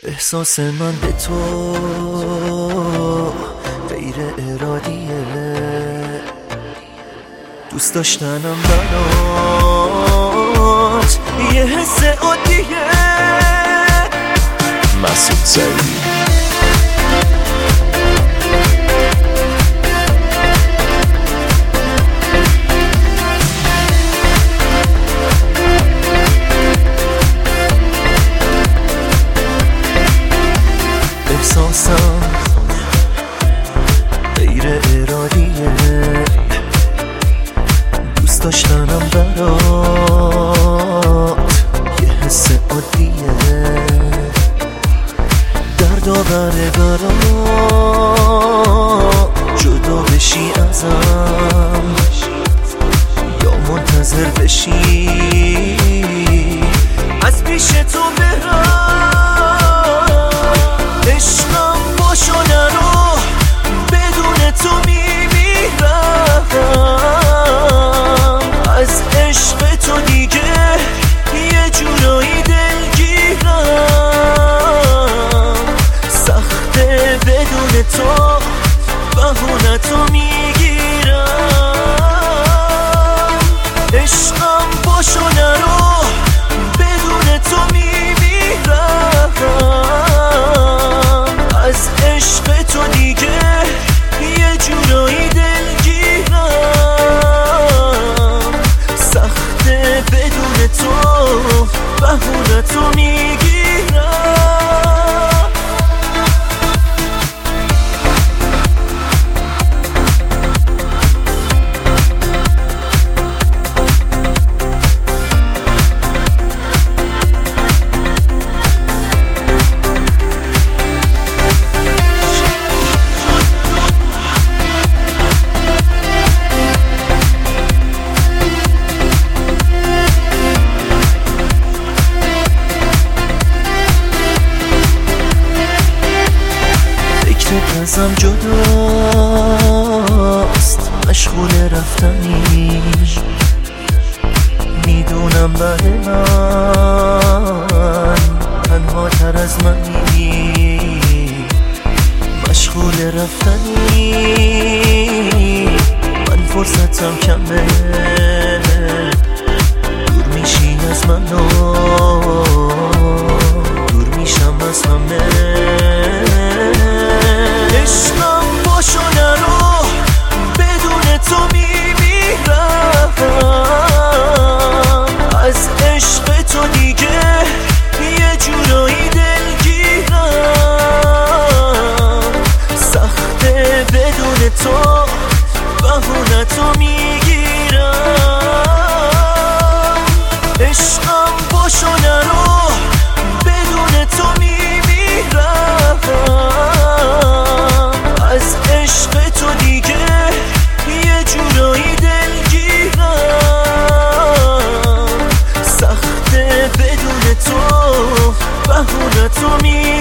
احساس من به تو غیر ارادیه، دوست داشتنم برات یه حس عادیه. مسعود سعیدی. احساسم غیر ارادیه، دوست داشتنم برات یه حس عادیه. دردآوره برات جدا بشی ازم یا منتظر بشی از پیش تو برم. عشقم باشو نرو، بدون تو میمیرم. از عشق تو دیگه یه جورایی دلگیرم. سخته بدون تو بهونه تو میگیرم. عشقم باشو نرو، بدون تو میمیرم. از عشق تو دیگه یه جورایی دلگیرم. سخته بدون تو بهونه تو میگیرم. ازم جداست، مشغول رفتنی، میدونم برای من تنها تر از منی. مشغول رفتنی، من فرصتم کمه، دور میشی از من و دور میشم از همه. عشقم باشو نرو، بدون تو میمیرم. از عشق تو دیگه یه جورایی دلگیرم. سخته بدون تو بهونه تو میگیرم. عشقم باشو نرو، بدون تو میمیرم. از عشق تو دیگه یه جورایی دلگیرم. سخته بدون تو بهونه تو میگیرم.